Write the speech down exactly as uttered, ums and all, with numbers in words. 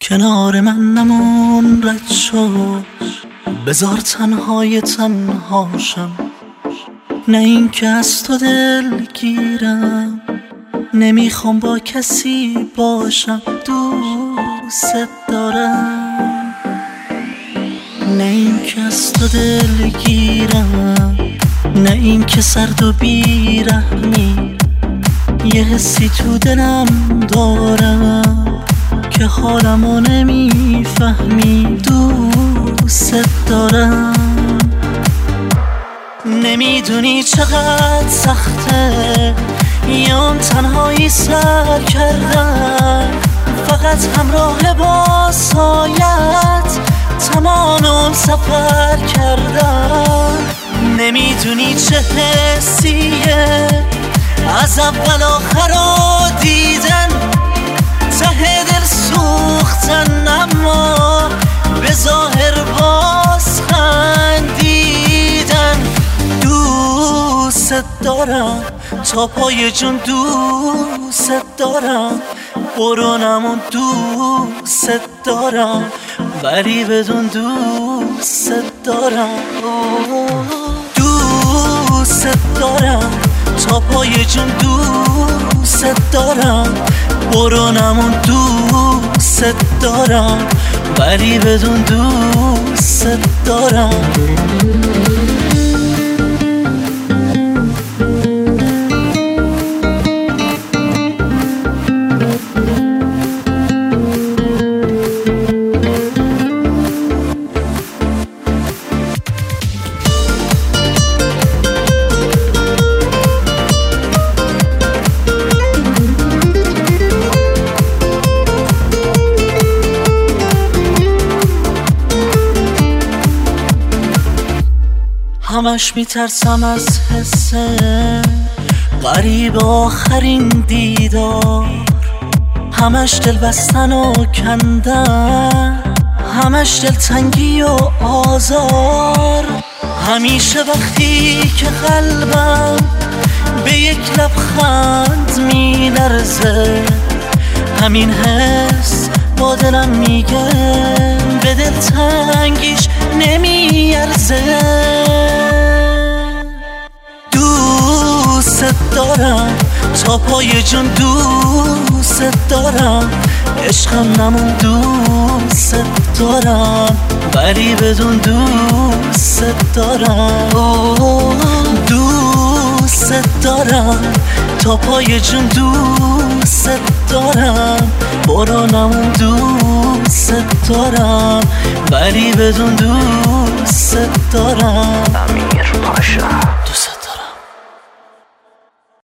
کنار من نمون رد شو، بذار تنهای تنهاشم. نه این که از تو دل گیرم، نمیخوام با کسی باشم. دوست دارم، نه این که از تو دل گیرم، نه این که سرد و بیرحمی. یه حسی تو دلم دارم که حالمو نمیفهمی. دوست دارم، نمیدونی چقدر سخته یام تنهایی سر کردن، فقط همراه با سایت تمام اون سفر کردن. نمیدونی چه حسیه از اول آخر رو دیدن، ته دل سوختن اما به ظاهر باز خندیدن. دوست دارم تا پای جون، دوست دارم برو نمون. دوست دارم ولی بدون دوست دارم. دوست دارم تا پای جون، دوست دارم برو نمون. دوست دارم ولی بدون دوست دارم. همش میترسم از حسه غریب آخرین دیدار، همش دل بستن و کندن، همش دلتنگی و آزار. همیشه وقتی که قلبم به یک لبخند میلرزه، همین حس با دلم میگه به دلتنگیش نمیارزه. دوست دارم تا پای جون، دوست دارم عشقم نمون. دوست دارم ولی بدون دوست دارم. دوست دارم تا پای جون، دوست دارم برو نمون. دوست دارم ولی بدون دوست دارم. امیر پاشا.